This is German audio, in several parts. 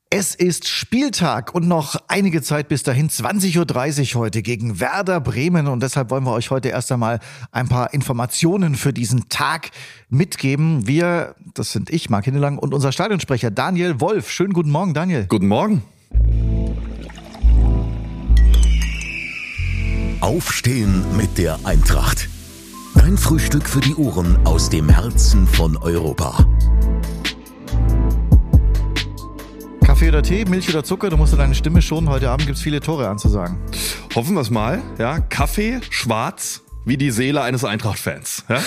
Es ist Spieltag und noch einige Zeit bis dahin, 20.30 Uhr heute gegen Werder Bremen. Und deshalb wollen wir euch heute erst einmal ein paar Informationen für diesen Tag mitgeben. Wir, das sind ich, Marc Hindelang, und unser Stadionsprecher Daniel Wolf. Schönen guten Morgen, Daniel. Guten Morgen. Aufstehen mit der Eintracht. Dein Frühstück für die Ohren aus dem Herzen von Europa. Kaffee oder Tee, Milch oder Zucker, du musst deine Stimme schonen. Heute Abend gibt's viele Tore anzusagen. Hoffen wir es mal. Ja, Kaffee, schwarz, wie die Seele eines Eintracht-Fans. Ja?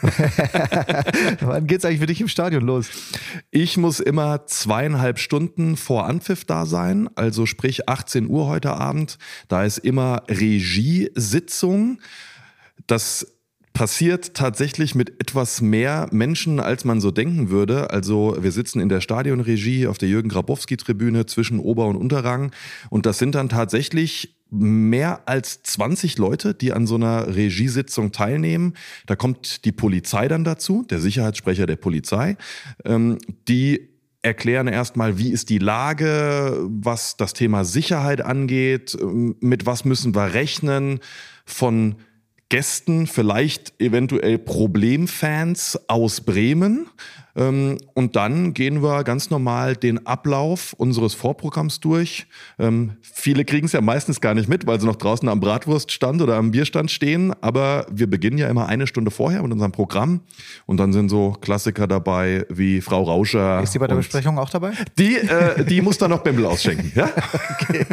Wann geht's eigentlich für dich im Stadion los? Ich muss immer 2,5 Stunden vor Anpfiff da sein, also sprich 18 Uhr heute Abend. Da ist immer Regiesitzung. Das passiert tatsächlich mit etwas mehr Menschen, als man so denken würde. Also wir sitzen in der Stadionregie auf der Jürgen-Grabowski-Tribüne zwischen Ober- und Unterrang. Und das sind dann tatsächlich mehr als 20 Leute, die an so einer Regiesitzung teilnehmen. Da kommt die Polizei dann dazu, der Sicherheitssprecher der Polizei. Die erklären erstmal, wie ist die Lage, was das Thema Sicherheit angeht, mit was müssen wir rechnen, von Gästen, vielleicht eventuell Problemfans aus Bremen. Und dann gehen wir ganz normal den Ablauf unseres Vorprogramms durch. Viele kriegen es ja meistens gar nicht mit, weil sie noch draußen am Bratwurststand oder am Bierstand stehen. Aber wir beginnen ja immer 1 Stunde vorher mit unserem Programm. Und dann sind so Klassiker dabei wie Frau Rauscher. Ist die bei der Besprechung auch dabei? Die muss dann noch Bämbel ausschenken. Ja? Okay.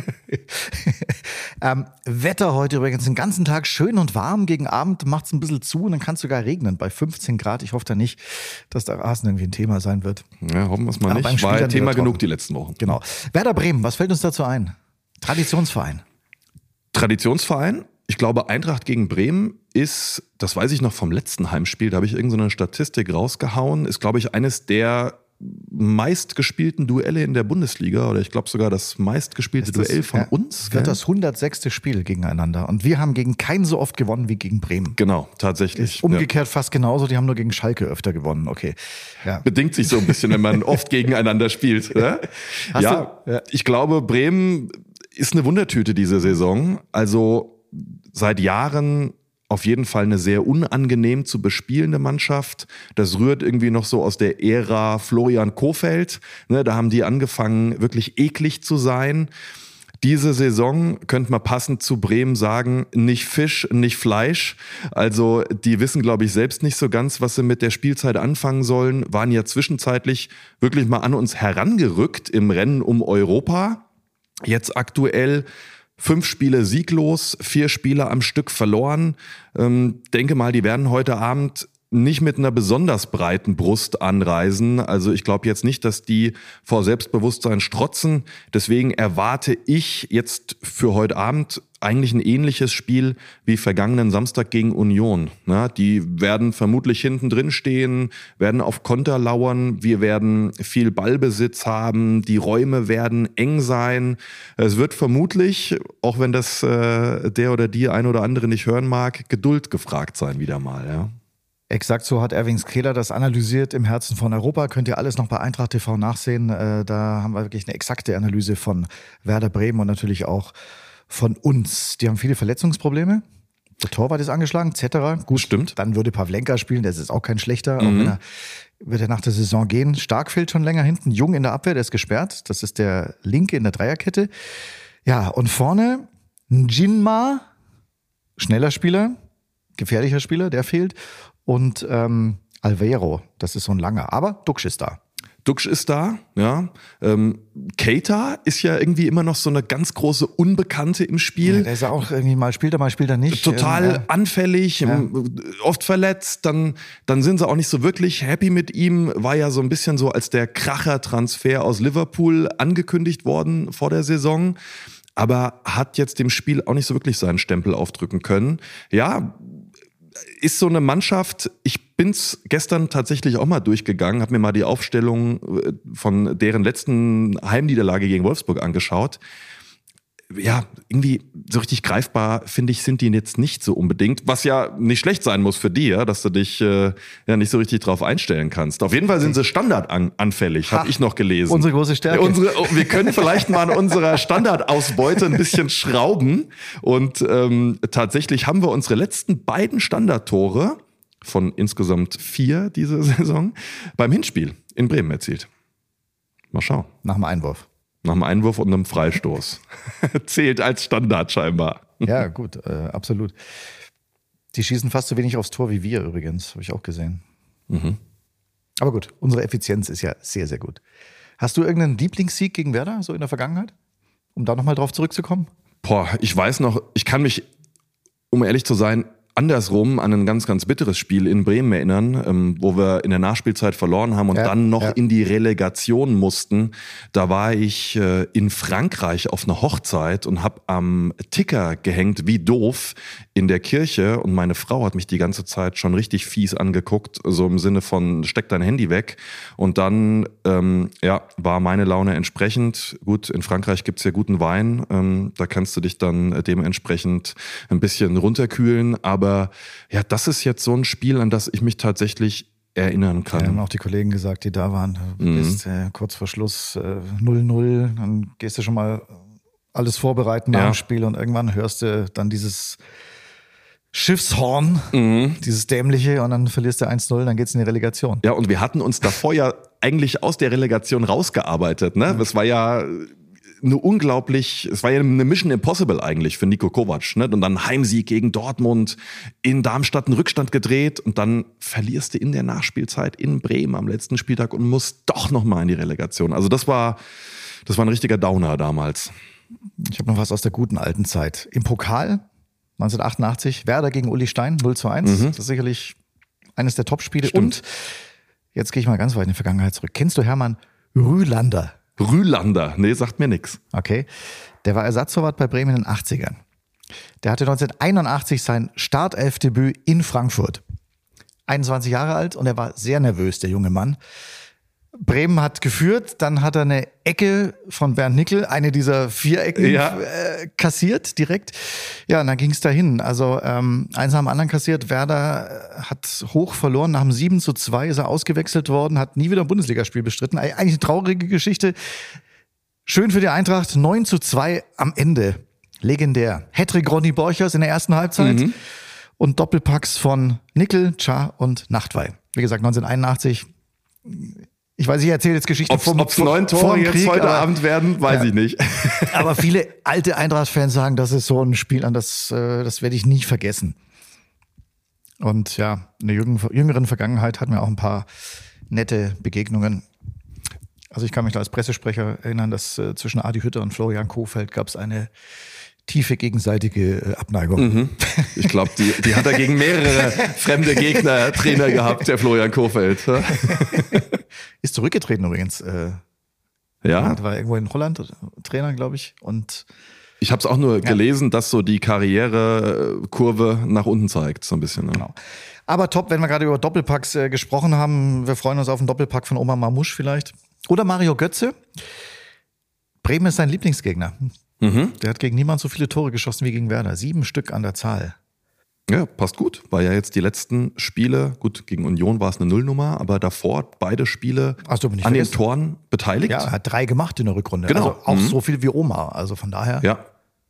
Wetter heute übrigens den ganzen Tag schön und warm. Gegen Abend macht es ein bisschen zu und dann kann es sogar regnen bei 15 Grad. Ich hoffe da nicht, dass der Rasen irgendwie ein Thema sein wird. Ja, hoffen wir es mal nicht. War ja Thema genug die letzten Wochen. Genau. Werder Bremen, was fällt uns dazu ein? Traditionsverein. Traditionsverein. Ich glaube, Eintracht gegen Bremen ist, das weiß ich noch vom letzten Heimspiel, da habe ich irgendeine Statistik rausgehauen, ist, glaube ich, eines der meistgespielten Duelle in der Bundesliga oder ich glaube sogar das meistgespielte Duell von uns. Wird das 106. Spiel gegeneinander und wir haben gegen keinen so oft gewonnen wie gegen Bremen. Genau, tatsächlich. Ist umgekehrt fast genauso, die haben nur gegen Schalke öfter gewonnen, okay. Ja. Bedingt sich so ein bisschen, wenn man oft gegeneinander spielt. Ne? Ja, ich glaube, Bremen ist eine Wundertüte diese Saison. Also seit Jahren auf jeden Fall eine sehr unangenehm zu bespielende Mannschaft. Das rührt irgendwie noch so aus der Ära Florian Kohfeldt. Ne, da haben die angefangen, wirklich eklig zu sein. Diese Saison könnte man passend zu Bremen sagen, nicht Fisch, nicht Fleisch. Also die wissen, glaube ich, selbst nicht so ganz, was sie mit der Spielzeit anfangen sollen. Waren ja zwischenzeitlich wirklich mal an uns herangerückt im Rennen um Europa. Jetzt aktuell 5 Spiele sieglos, 4 Spiele am Stück verloren. Denke mal, die werden heute Abend nicht mit einer besonders breiten Brust anreisen. Also ich glaube jetzt nicht, dass die vor Selbstbewusstsein strotzen. Deswegen erwarte ich jetzt für heute Abend eigentlich ein ähnliches Spiel wie vergangenen Samstag gegen Union. Na, die werden vermutlich hinten drin stehen, werden auf Konter lauern. Wir werden viel Ballbesitz haben. Die Räume werden eng sein. Es wird vermutlich, auch wenn das der oder die ein oder andere nicht hören mag, Geduld gefragt sein wieder mal. Ja. Exakt so hat Erwin Skeler das analysiert im Herzen von Europa. Könnt ihr alles noch bei Eintracht TV nachsehen. Da haben wir wirklich eine exakte Analyse von Werder Bremen und natürlich auch von uns. Die haben viele Verletzungsprobleme. Der Torwart ist angeschlagen, etc. Gut, stimmt. Dann würde Pavlenka spielen, der ist auch kein schlechter. Auch wenn wird er nach der Saison gehen. Stark fehlt schon länger hinten. Jung in der Abwehr, der ist gesperrt. Das ist der Linke in der Dreierkette. Ja, und vorne Njinma, schneller Spieler, gefährlicher Spieler, der fehlt. Und Alvaro, das ist so ein langer. Aber Duxch ist da. Duxch ist da, ja. Keita ist ja irgendwie immer noch so eine ganz große Unbekannte im Spiel. Ja, der ist ja auch irgendwie mal spielt er nicht. Total anfällig, oft verletzt. Dann sind sie auch nicht so wirklich happy mit ihm. War ja so ein bisschen so als der Kracher-Transfer aus Liverpool angekündigt worden vor der Saison. Aber hat jetzt dem Spiel auch nicht so wirklich seinen Stempel aufdrücken können. Ja, ist so eine Mannschaft, ich bin's gestern tatsächlich auch mal durchgegangen, habe mir mal die Aufstellung von deren letzten Heimniederlage gegen Wolfsburg angeschaut. ja, irgendwie so richtig greifbar, finde ich, sind die jetzt nicht so unbedingt. Was ja nicht schlecht sein muss für die, ja, dass du dich ja nicht so richtig drauf einstellen kannst. Auf jeden Fall sind sie standardanfällig, habe ich noch gelesen. Unsere große Stärke. Wir können vielleicht mal an unserer Standardausbeute ein bisschen schrauben. Und tatsächlich haben wir unsere letzten beiden Standardtore von insgesamt 4 diese Saison beim Hinspiel in Bremen erzielt. Mal schauen. Nach dem Einwurf. Nach einem Einwurf und einem Freistoß. Zählt als Standard scheinbar. Ja, gut, absolut. Die schießen fast so wenig aufs Tor wie wir übrigens, habe ich auch gesehen. Mhm. Aber gut, unsere Effizienz ist ja sehr, sehr gut. Hast du irgendeinen Lieblingssieg gegen Werder, so in der Vergangenheit? Um da nochmal drauf zurückzukommen? Boah, ich weiß noch, ich kann mich, um ehrlich zu sein, andersrum an ein ganz, ganz bitteres Spiel in Bremen erinnern, wo wir in der Nachspielzeit verloren haben und dann noch in die Relegation mussten. Da war ich in Frankreich auf einer Hochzeit und habe am Ticker gehängt, wie doof, in der Kirche. Und meine Frau hat mich die ganze Zeit schon richtig fies angeguckt, so im Sinne von, steck dein Handy weg. Und dann war meine Laune entsprechend. Gut, in Frankreich gibt's ja guten Wein. Da kannst du dich dann dementsprechend ein bisschen runterkühlen. Aber ja, das ist jetzt so ein Spiel, an das ich mich tatsächlich erinnern kann. Ja, haben auch die Kollegen gesagt, die da waren. Du bist kurz vor Schluss 0-0, dann gehst du schon mal alles vorbereiten nach dem Spiel und irgendwann hörst du dann dieses Schiffshorn, dieses dämliche, und dann verlierst du 1-0, dann geht's in die Relegation. Ja, und wir hatten uns davor ja eigentlich aus der Relegation rausgearbeitet, ne? Das war ja es war ja eine Mission Impossible eigentlich für Niko Kovac, ne? Und dann Heimsieg gegen Dortmund, in Darmstadt einen Rückstand gedreht und dann verlierst du in der Nachspielzeit in Bremen am letzten Spieltag und musst doch nochmal in die Relegation. Also das war ein richtiger Downer damals. Ich habe noch was aus der guten alten Zeit. Im Pokal 1988, Werder gegen Uli Stein, 0-1. Das ist sicherlich eines der Topspiele. Stimmt. Und jetzt gehe ich mal ganz weit in die Vergangenheit zurück. Kennst du Hermann Rühlander? Rühlander, nee, sagt mir nix. Okay. Der war Ersatztorwart bei Bremen in den 80ern. Der hatte 1981 sein Startelfdebüt in Frankfurt. 21 Jahre alt und er war sehr nervös, der junge Mann. Bremen hat geführt, dann hat er eine Ecke von Bernd Nickel, eine dieser 4 Ecken kassiert direkt. Ja, und dann ging es dahin. Also eins nach dem anderen kassiert. Werder hat hoch verloren. Nach dem 7-2 ist er ausgewechselt worden, hat nie wieder ein Bundesligaspiel bestritten. Eigentlich eine traurige Geschichte. Schön für die Eintracht. 9-2 am Ende. Legendär. Hattrick Ronny Borchers in der ersten Halbzeit und Doppelpacks von Nickel, Cha und Nachtwey. Wie gesagt, 1981. Ich weiß, ich erzähle jetzt Geschichten Ob 9 Tore jetzt heute Abend werden, weiß ich nicht. Aber viele alte Eintracht-Fans sagen, das ist so ein Spiel, an das werde ich nie vergessen. Und ja, in der jüngeren Vergangenheit hatten wir auch ein paar nette Begegnungen. Also ich kann mich da als Pressesprecher erinnern, dass zwischen Adi Hütter und Florian Kohfeldt gab es eine tiefe gegenseitige Abneigung. Ich glaube, die hat er gegen mehrere fremde Gegner, Trainer gehabt, der Florian Kohfeldt. Ist zurückgetreten übrigens. Ja. War irgendwo in Holland Trainer, glaube ich. Und ich habe es auch nur gelesen, dass so die Karrierekurve nach unten zeigt, so ein bisschen. Ne? Genau. Aber top, wenn wir gerade über Doppelpacks gesprochen haben. Wir freuen uns auf einen Doppelpack von Omar Mamouche vielleicht. Oder Mario Götze. Bremen ist sein Lieblingsgegner. Der hat gegen niemand so viele Tore geschossen wie gegen Werder. 7 Stück an der Zahl. Ja, passt gut. War ja jetzt die letzten Spiele, gut, gegen Union war es eine Nullnummer, aber davor beide Spiele an den Toren beteiligt. Ja, er hat 3 gemacht in der Rückrunde. Genau. Also auch so viel wie Omar. Also von daher. Ja.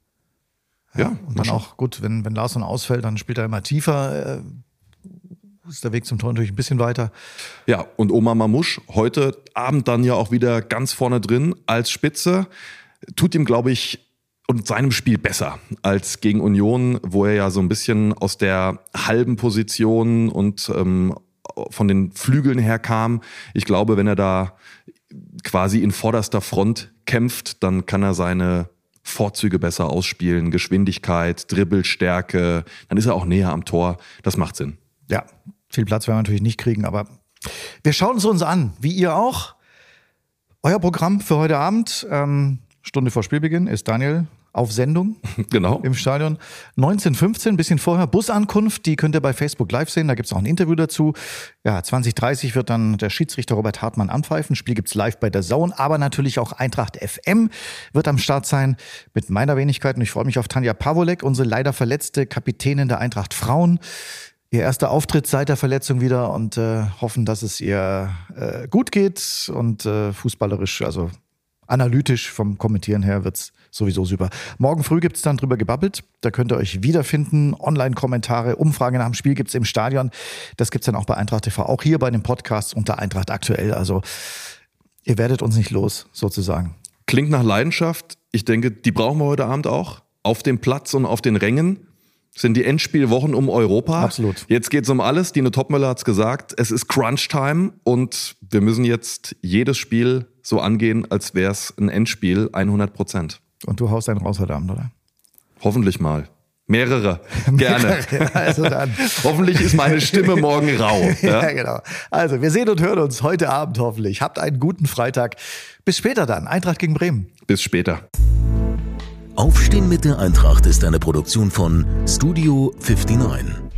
Und dann auch gut, wenn Larsson ausfällt, dann spielt er immer tiefer. Ist der Weg zum Tor natürlich ein bisschen weiter. Ja, und Omar Mamouche heute Abend dann ja auch wieder ganz vorne drin als Spitze. Tut ihm, glaube ich, und seinem Spiel besser als gegen Union, wo er ja so ein bisschen aus der halben Position und von den Flügeln her kam. Ich glaube, wenn er da quasi in vorderster Front kämpft, dann kann er seine Vorzüge besser ausspielen. Geschwindigkeit, Dribbelstärke, dann ist er auch näher am Tor. Das macht Sinn. Ja, viel Platz werden wir natürlich nicht kriegen, aber wir schauen es uns an, wie ihr auch. Euer Programm für heute Abend, Stunde vor Spielbeginn, ist Daniel auf Sendung Genau. im Stadion. 19:15, ein bisschen vorher, Busankunft, die könnt ihr bei Facebook live sehen, da gibt's auch ein Interview dazu. Ja, 20:30 wird dann der Schiedsrichter Robert Hartmann anpfeifen. Spiel gibt's live bei der DAZN, aber natürlich auch Eintracht FM wird am Start sein mit meiner Wenigkeit. Und ich freue mich auf Tanja Pavolek, unsere leider verletzte Kapitänin der Eintracht Frauen. Ihr erster Auftritt seit der Verletzung wieder und hoffen, dass es ihr gut geht und fußballerisch, also analytisch vom Kommentieren her wird's sowieso super. Morgen früh gibt's dann drüber gebabbelt. Da könnt ihr euch wiederfinden. Online-Kommentare, Umfrage nach dem Spiel gibt's im Stadion. Das gibt's dann auch bei Eintracht TV, auch hier bei den Podcasts unter Eintracht aktuell. Also ihr werdet uns nicht los, sozusagen. Klingt nach Leidenschaft. Ich denke, die brauchen wir heute Abend auch. Auf dem Platz und auf den Rängen sind die Endspielwochen um Europa. Absolut. Jetzt geht's um alles. Dino Topmöller hat's gesagt. Es ist Crunch-Time und wir müssen jetzt jedes Spiel so angehen, als wäre es ein Endspiel 100%. Und du haust einen raus heute Abend, oder? Hoffentlich mal. Mehrere. Gerne. Also dann. Hoffentlich ist meine Stimme morgen rau. Ja? Ja, genau. Also wir sehen und hören uns heute Abend hoffentlich. Habt einen guten Freitag. Bis später dann. Eintracht gegen Bremen. Bis später. Aufstehen mit der Eintracht ist eine Produktion von Studio 59.